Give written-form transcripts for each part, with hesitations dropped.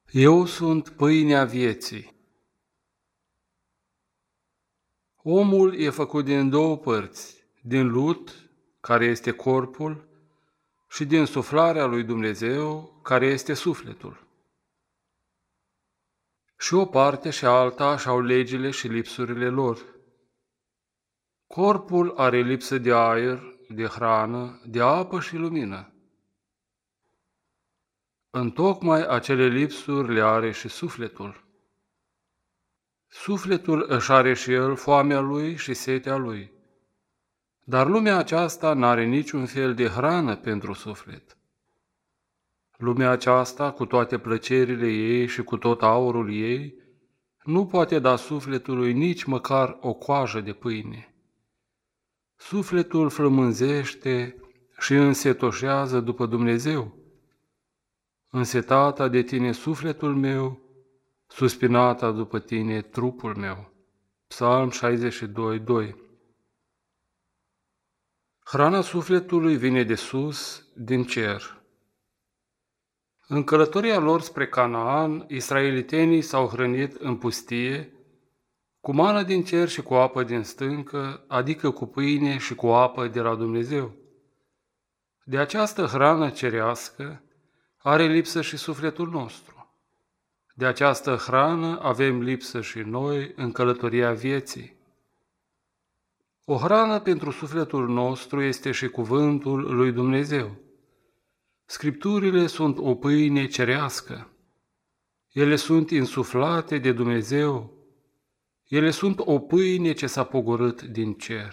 Eu sunt pâinea vieții. Omul e făcut din două părți, din lut, care este corpul, și din suflarea lui Dumnezeu, care este sufletul. Și o parte și alta și-au legile și lipsurile lor. Corpul are lipsă de aer, de hrană, de apă și lumină. Întocmai acele lipsuri le are și sufletul. Sufletul își are și el foamea lui și setea lui. Dar lumea aceasta n-are niciun fel de hrană pentru suflet. Lumea aceasta, cu toate plăcerile ei și cu tot aurul ei, nu poate da sufletului nici măcar o coajă de pâine. Sufletul flămânzește și însetoșează după Dumnezeu. Însetata de tine sufletul meu, suspinata după tine trupul meu. Psalm 62:2. Hrana sufletului vine de sus, din cer. În călătoria lor spre Canaan, israelitenii s-au hrănit în pustie cu mană din cer și cu apă din stâncă, adică cu pâine și cu apă de la Dumnezeu. De această hrană cerească are lipsă și sufletul nostru. De această hrană avem lipsă și noi în călătoria vieții. O hrană pentru sufletul nostru este și cuvântul lui Dumnezeu. Scripturile sunt o pâine cerească. Ele sunt insuflate de Dumnezeu. Ele sunt o pâine ce s-a pogorât din cer.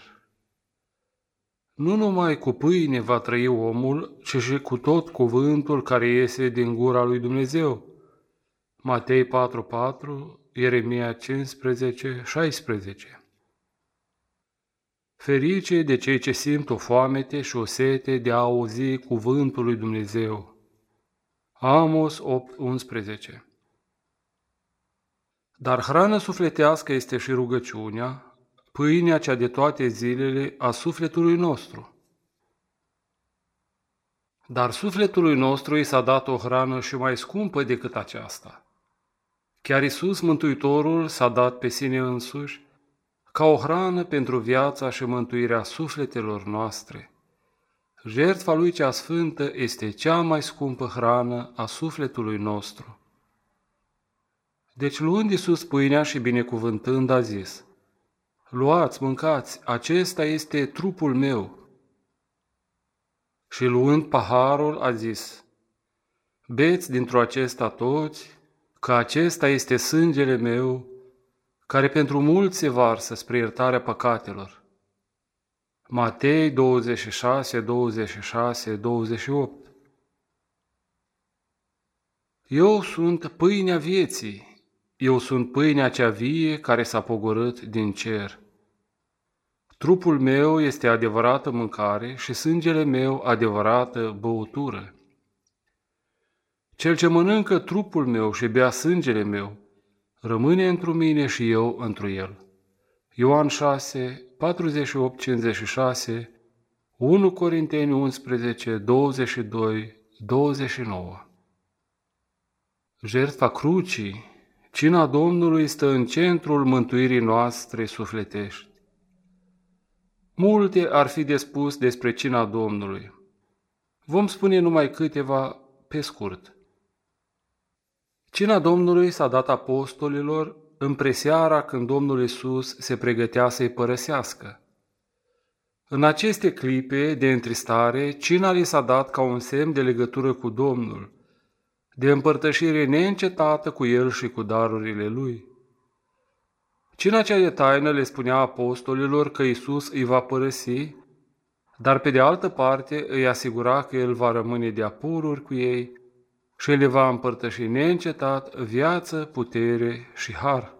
Nu numai cu pâine va trăi omul, ci și cu tot cuvântul care iese din gura lui Dumnezeu. Matei 4:4, Ieremia 15:16. Ferice de cei ce simt o foamete și o sete de a auzi cuvântul lui Dumnezeu. Amos 8:11. Dar hrană sufletească este și rugăciunea, pâinea cea de toate zilele a sufletului nostru. Dar sufletului nostru i s-a dat o hrană și mai scumpă decât aceasta. Chiar Iisus Mântuitorul s-a dat pe sine însuși ca o hrană pentru viața și mântuirea sufletelor noastre. Jertfa lui cea sfântă este cea mai scumpă hrană a sufletului nostru. Deci luând Iisus pâinea și binecuvântând a zis: Luați, mâncați, acesta este trupul meu. Și luând paharul a zis: Beți dintr-o acesta toți, că acesta este sângele meu, care pentru mulți se varsă spre iertarea păcatelor. Matei 26:28. Eu sunt pâinea vieții, eu sunt pâinea cea vie care s-a pogorât din cer. Trupul meu este adevărată mâncare și sângele meu adevărată băutură. Cel ce mănâncă trupul meu și bea sângele meu, rămâne întru mine și eu întru el. Ioan 6:48-56, 1 Corinteni 11:22-29. Jertfa crucii, cina Domnului stă în centrul mântuirii noastre sufletești. Multe ar fi de spus despre cina Domnului. Vom spune numai câteva pe scurt. Cina Domnului s-a dat apostolilor în preseara când Domnul Iisus se pregătea să-i părăsească. În aceste clipe de întristare, cina li s-a dat ca un semn de legătură cu Domnul, de împărtășire neîncetată cu El și cu darurile Lui. Cina cea de taină le spunea apostolilor că Iisus îi va părăsi, dar pe de altă parte îi asigura că El va rămâne de-a pururi cu ei și le va împărtăși neîncetat viață, putere și har.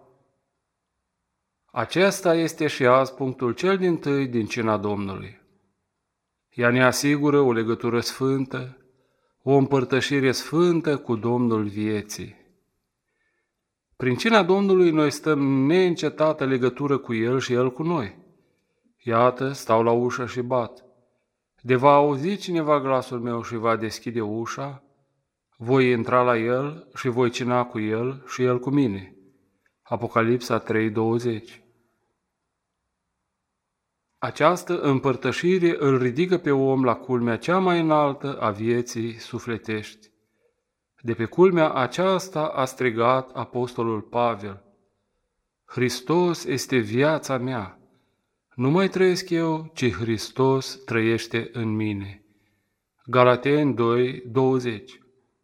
Acesta este și azi punctul cel dintâi din cina Domnului. Ea ne asigură o legătură sfântă, o împărtășire sfântă cu Domnul vieții. Prin cina Domnului noi stăm neîncetată legătură cu El și El cu noi. Iată, stau la ușă și bat. De va auzi cineva glasul meu și va deschide ușa, Voi intra la el și voi cina cu el și el cu mine. Apocalipsa 3:20. Această împărtășire îl ridică pe om la culmea cea mai înaltă a vieții sufletești. De pe culmea aceasta a strigat apostolul Pavel: Hristos este viața mea. Nu mai trăiesc eu, ci Hristos trăiește în mine. Galateni 2:20.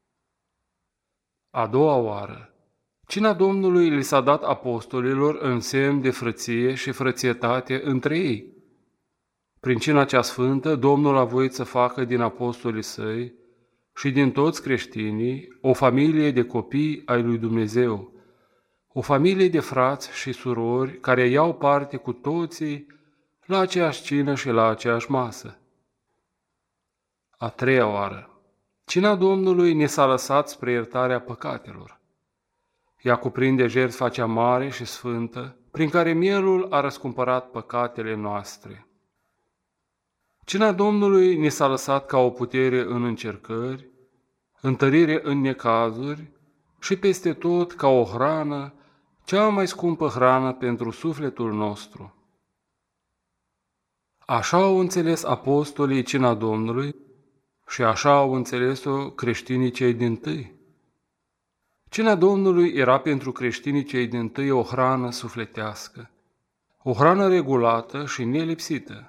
A doua oară, cina Domnului li s-a dat apostolilor în semn de frăție și frățietate între ei. Prin cina cea sfântă, Domnul a voit să facă din apostolii săi și din toți creștinii o familie de copii ai lui Dumnezeu, o familie de frați și surori care iau parte cu toții la aceeași cină și la aceeași masă. A treia oară, cina Domnului ne s-a lăsat spre iertarea păcatelor. Ea cuprinde jertfa cea mare și sfântă, prin care mielul a răscumpărat păcatele noastre. Cina Domnului ne s-a lăsat ca o putere în încercări, întărire în necazuri și peste tot ca o hrană, cea mai scumpă hrană pentru sufletul nostru. Așa au înțeles apostolii cina Domnului și așa au înțeles-o creștinii cei dintâi. Cina Domnului era pentru creștinii cei dintâi o hrană sufletească, o hrană regulată și nelipsită.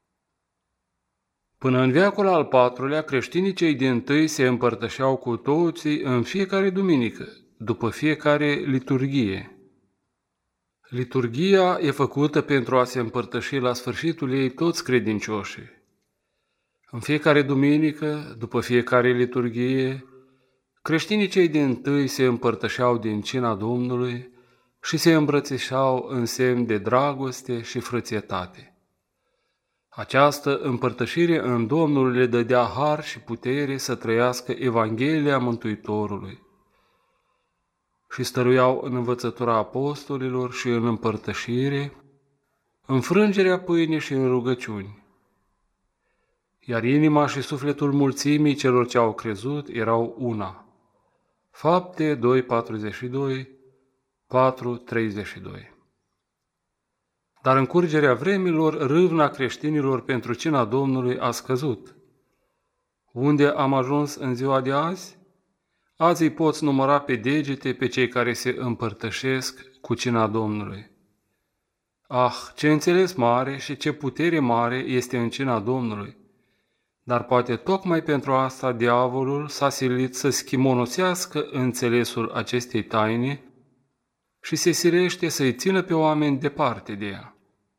Până în veacul al IV-lea, creștinii cei dintâi se împărtășeau cu toții în fiecare duminică, după fiecare liturghie. Liturghia e făcută pentru a se împărtăși la sfârșitul ei toți credincioșii. În fiecare duminică, după fiecare liturghie, creștinii cei dintâi se împărtășeau din cina Domnului și se îmbrățișau în semn de dragoste și frățietate. Această împărtășire în Domnul le dădea har și putere să trăiască Evanghelia Mântuitorului și stăruiau în învățătura apostolilor și în împărtășire, în frângerea pâinii și în rugăciuni. Iar inima și sufletul mulțimii celor ce au crezut erau una. Fapte 2:42, 4:32. Dar în curgerea vremilor, râvna creștinilor pentru cina Domnului a scăzut. Unde am ajuns în ziua de azi? Azi îi poți număra pe degete pe cei care se împărtășesc cu cina Domnului. Ah, ce înțeles mare și ce putere mare este în cina Domnului! Dar poate tocmai pentru asta diavolul s-a silit să schimonosească înțelesul acestei taine și se silește să-i țină pe oameni departe de ea.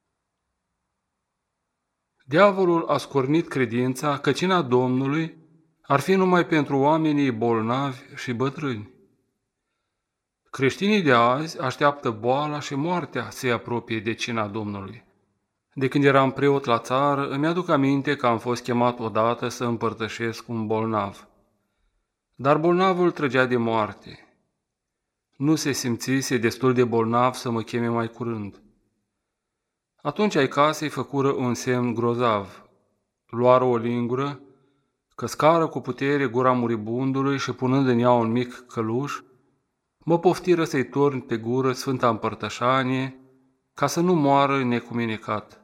Diavolul a scornit credința că cina Domnului ar fi numai pentru oamenii bolnavi și bătrâni. Creștinii de azi așteaptă boala și moartea să-i apropie de cina Domnului. De când eram preot la țară, îmi aduc aminte că am fost chemat odată să împărtășesc un bolnav. Dar bolnavul trăgea de moarte. Nu se simțise destul de bolnav să mă cheme mai curând. Atunci ai casei făcură un semn grozav. Luară o lingură, căscară cu putere gura muribundului și punând în ea un mic căluș, mă poftiră să-i torn pe gură Sfânta Împărtășanie, ca să nu moară necumenecat.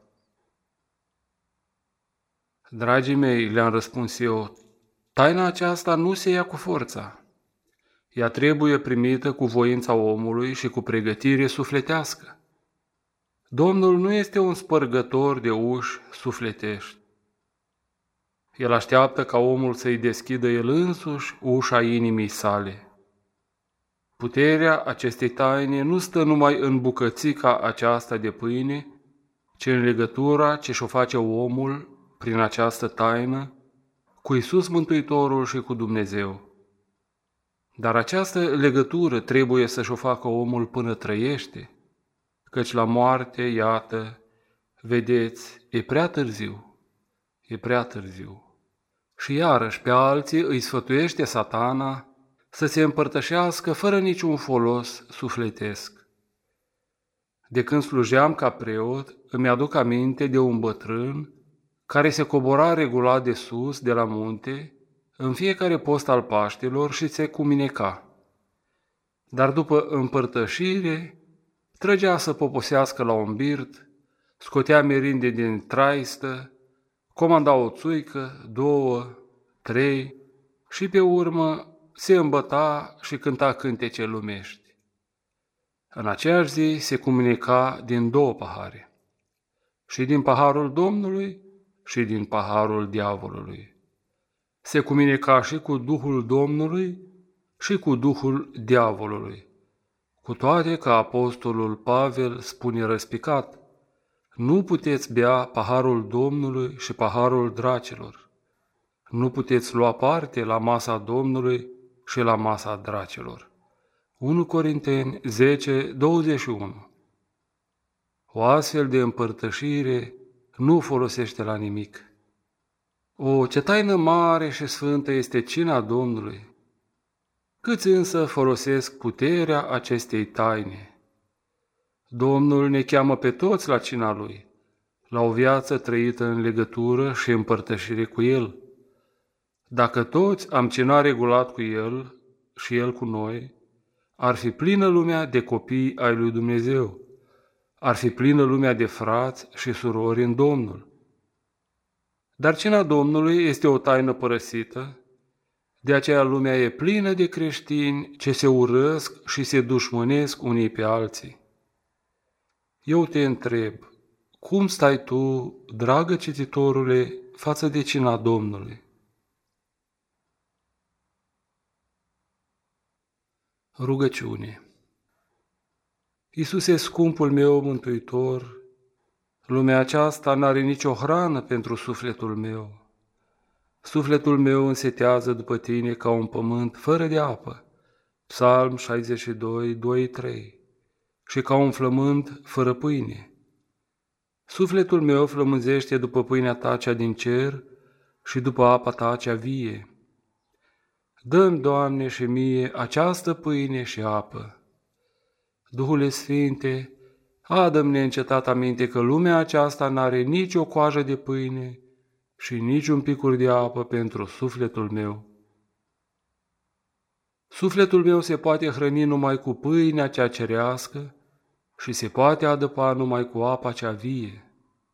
Dragii mei, le-am răspuns eu, taina aceasta nu se ia cu forța. Ea trebuie primită cu voința omului și cu pregătire sufletească. Domnul nu este un spărgător de uși sufletești. El așteaptă ca omul să-i deschidă el însuși ușa inimii sale. Puterea acestei taine nu stă numai în bucățica aceasta de pâine, ci în legătura ce și-o face omul prin această taină cu Iisus Mântuitorul și cu Dumnezeu. Dar această legătură trebuie să și-o facă omul până trăiește, căci la moarte, iată, vedeți, e prea târziu, e prea târziu. Și iarăși pe alții îi sfătuiește Satana să se împărtășească fără niciun folos sufletesc. De când slujeam ca preot, îmi aduc aminte de un bătrân care se cobora regulat de sus, de la munte, în fiecare post al Paștilor și se cumineca. Dar după împărtășire, trăgea să poposească la un birt, scotea merinde din traistă, comanda o țuică, 2, 3 și pe urmă se îmbăta și cânta cântece lumești. În aceeași zi se cumineca din 2 pahare, și din paharul Domnului și din paharul diavolului. Se cumineca și cu Duhul Domnului și cu Duhul diavolului, cu toate că apostolul Pavel spune răspicat: nu puteți bea paharul Domnului și paharul dracilor. Nu puteți lua parte la masa Domnului și la masa dracilor. 1 Corinteni 10:21. O astfel de împărtășire nu folosește la nimic. O, ce taină mare și sfântă este cina Domnului! Câți însă folosesc puterea acestei taine? Domnul ne cheamă pe toți la cina Lui, la o viață trăită în legătură și împărtășire cu El. Dacă toți am cina regulat cu El și El cu noi, ar fi plină lumea de copii ai lui Dumnezeu, ar fi plină lumea de frați și surori în Domnul. Dar cina Domnului este o taină părăsită, de aceea lumea e plină de creștini ce se urăsc și se dușmănesc unii pe alții. Eu te întreb, cum stai tu, dragă cititorule, față de cina Domnului? Rugăciune. Iisuse, scumpul meu mântuitor, lumea aceasta n-are nicio hrană pentru sufletul meu. Sufletul meu însetează după Tine ca un pământ fără de apă, Psalm 62, 2-3, și ca un flământ fără pâine. Sufletul meu flămânzește după pâinea Ta cea din cer și după apa Ta cea vie. Dă-mi, Doamne, și mie această pâine și apă. Duhule Sfinte, adă-mi neîncetat aminte că lumea aceasta n-are nici o coajă de pâine și nici un picur de apă pentru sufletul meu. Sufletul meu se poate hrăni numai cu pâinea cea cerească și se poate adăpa numai cu apa cea vie.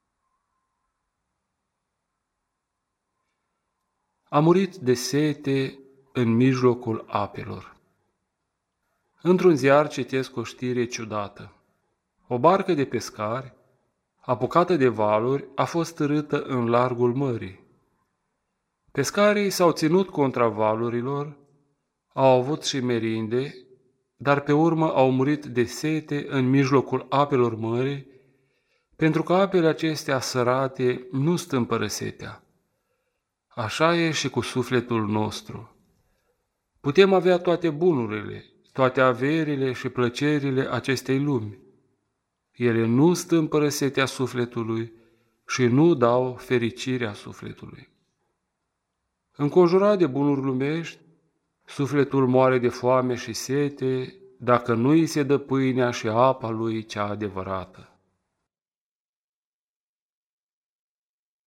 A murit de sete în mijlocul apelor. Într-un ziar citesc o știre ciudată. O barcă de pescari, apucată de valuri, a fost târâtă în largul mării. Pescarii s-au ținut contra valurilor, au avut și merinde, dar pe urmă au murit de sete în mijlocul apelor mării, pentru că apele acestea sărate nu stâmpără setea. Așa e și cu sufletul nostru. Putem avea toate bunurile, toate averile și plăcerile acestei lumi. Ele nu stâmpără setea sufletului și nu dau fericirea sufletului. Înconjurat de bunuri lumești, sufletul moare de foame și sete dacă nu îi se dă pâinea și apa lui cea adevărată.